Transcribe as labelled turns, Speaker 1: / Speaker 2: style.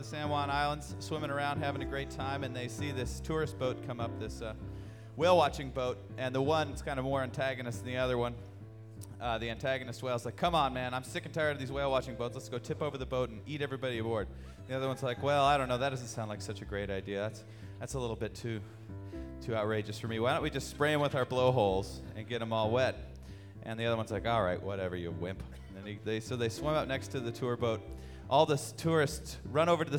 Speaker 1: The San Juan Islands, swimming around, having a great time, and they see this tourist boat come up, this whale watching boat, and the one's kind of more antagonist than the other one. The antagonist whale's like, come on, man, I'm sick and tired of these whale watching boats. Let's go tip over the boat and eat everybody aboard. The other one's like, well, I don't know, that doesn't sound like such a great idea. That's a little bit too outrageous for me. Why don't we just spray them with our blowholes and get them all wet? And the other one's like, all right, whatever, you wimp. And then so they swim up next to the tour boat. All the tourists run over to the